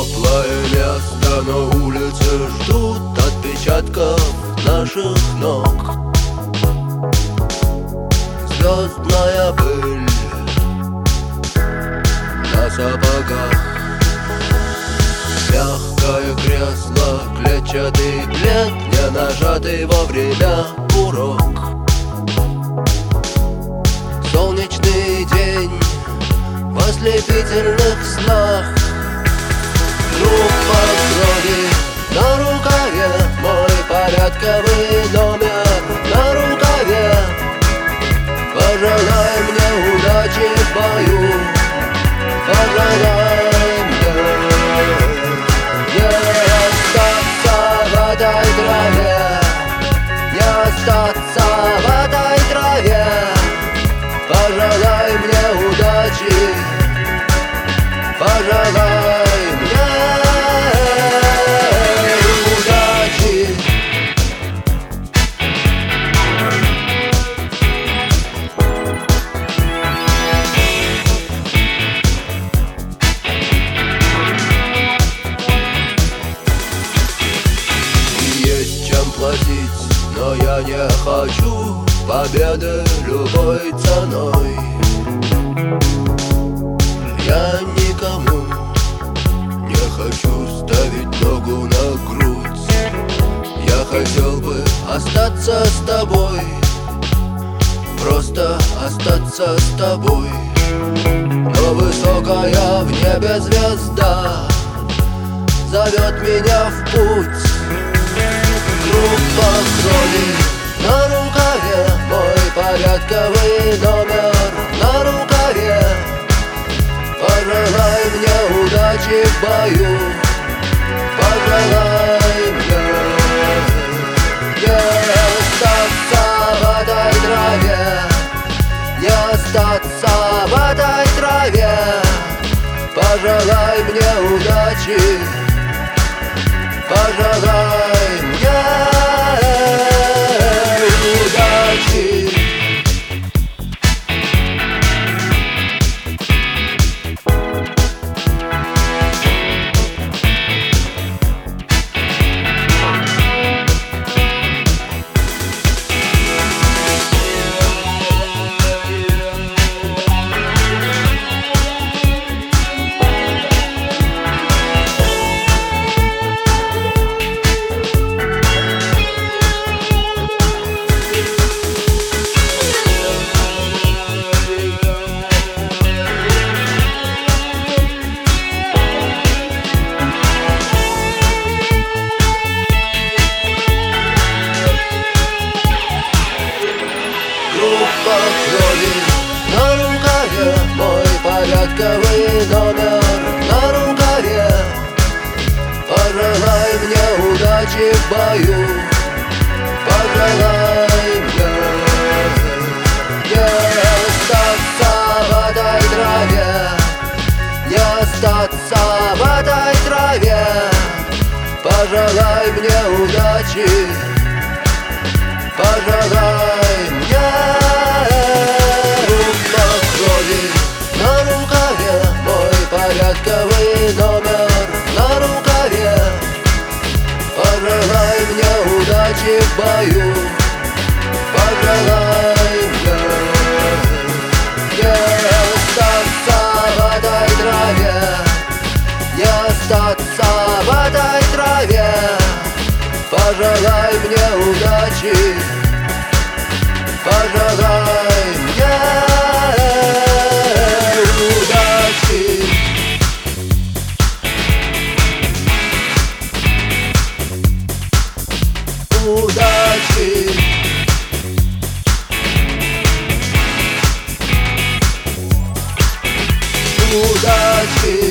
Теплое место на улице ждут отпечатков наших ног. Звездная пыль на сапогах, мягкое кресло, клетчатый плед, не нажатый во время урок. Солнечный день в ослепительных снах. Группа крови на рукаве, мой порядковый номер на рукаве. Пожелай мне удачи в бою, пожелай мне не остаться в этой траве, не остаться в этой траве. Пожелай мне удачи, пожелай мне удачи. Есть чем платить, но я не хочу победы любой ценой. Я никому не хочу ставить ногу на грудь. Я хотел бы остаться с тобой, просто остаться с тобой. Но высокая в небе звезда зовет меня в путь. Группа крови на рукаве, мой порядковый номер на рукаве. Пожелай мне удачи в бою, пожелай мне не остаться в этой траве, не остаться в этой траве. Пожелай мне удачи, пожелай мне удачи. Группа крови на рукаве, мой порядковый номер на рукаве. Пожелай мне удачи в бою, пожелай мне не остаться в этой траве, не остаться в этой траве. Пожелай мне удачи, пожелай мне. Группа крови на рукаве, мой порядковый номер на рукаве. Пожелай мне удачи в бою, пожелай мне не остаться в этой траве, не остаться в этой траве. Пожелай мне удачи, пожелай мне удачи. Удачи. Удачи.